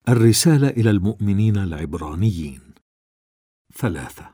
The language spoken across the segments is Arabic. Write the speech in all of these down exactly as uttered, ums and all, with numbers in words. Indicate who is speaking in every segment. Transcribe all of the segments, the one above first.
Speaker 1: الرسالة إلى المؤمنين العبرانيين ثلاثة.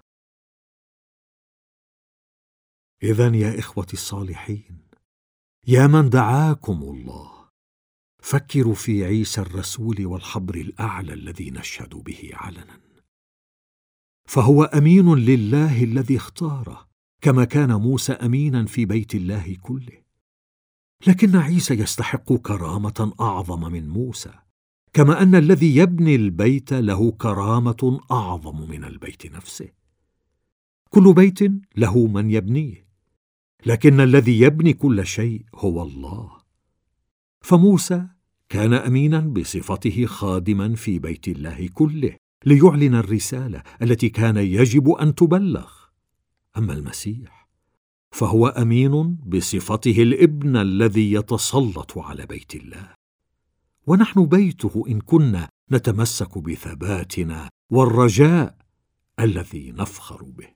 Speaker 1: إذن يا إخوتي الصالحين، يا من دعاكم الله، فكروا في عيسى الرسول والحبر الأعلى الذي نشهد به علنا، فهو أمين لله الذي اختاره، كما كان موسى أمينا في بيت الله كله. لكن عيسى يستحق كرامة أعظم من موسى، كما أن الذي يبني البيت له كرامة أعظم من البيت نفسه. كل بيت له من يبنيه، لكن الذي يبني كل شيء هو الله. فموسى كان أمينا بصفته خادما في بيت الله كله ليعلن الرسالة التي كان يجب أن تبلغ. أما المسيح فهو أمين بصفته الابن الذي يتسلط على بيت الله، ونحن بيته إن كنا نتمسك بثباتنا والرجاء الذي نفخر به.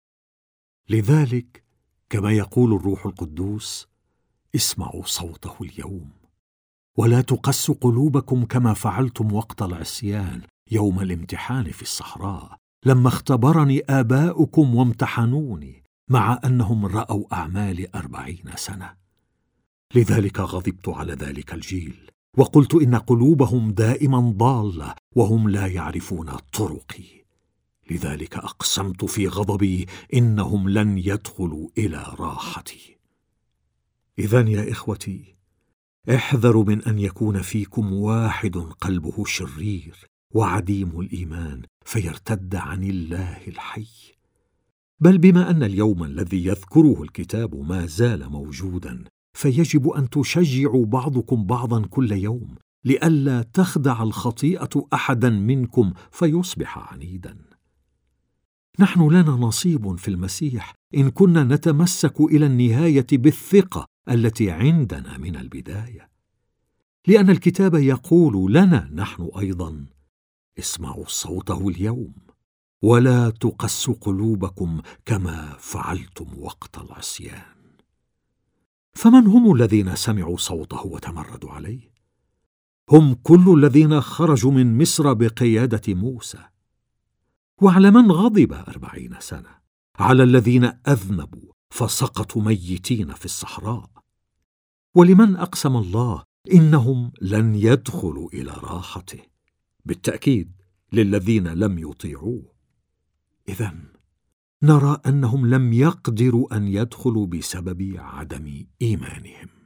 Speaker 1: لذلك كما يقول الروح القدوس: اسمعوا صوته اليوم، ولا تقسوا قلوبكم كما فعلتم وقت العصيان يوم الامتحان في الصحراء، لما اختبرني آباؤكم وامتحنوني، مع أنهم رأوا أعمالي أربعين سنة. لذلك غضبت على ذلك الجيل، وقلت إن قلوبهم دائما ضالة، وهم لا يعرفون طرقي. لذلك أقسمت في غضبي إنهم لن يدخلوا إلى راحتي. إذن يا إخوتي، احذروا من أن يكون فيكم واحد قلبه شرير وعديم الإيمان فيرتد عن الله الحي. بل بما أن اليوم الذي يذكره الكتاب ما زال موجودا، فيجب أن تشجعوا بعضكم بعضا كل يوم، لئلا تخدع الخطيئة أحدا منكم فيصبح عنيدا. نحن لنا نصيب في المسيح إن كنا نتمسك إلى النهاية بالثقة التي عندنا من البداية، لأن الكتاب يقول لنا نحن أيضا: اسمعوا صوته اليوم، ولا تقسوا قلوبكم كما فعلتم وقت العصيان. فمن هم الذين سمعوا صوته وتمردوا عليه؟ هم كل الذين خرجوا من مصر بقيادة موسى. وعلى من غضب أربعين سنة؟ على الذين أذنبوا فسقطوا ميتين في الصحراء. ولمن أقسم الله إنهم لن يدخلوا إلى راحته؟ بالتأكيد للذين لم يطيعوه. إذن نرى أنهم لم يقدروا أن يدخلوا بسبب عدم إيمانهم.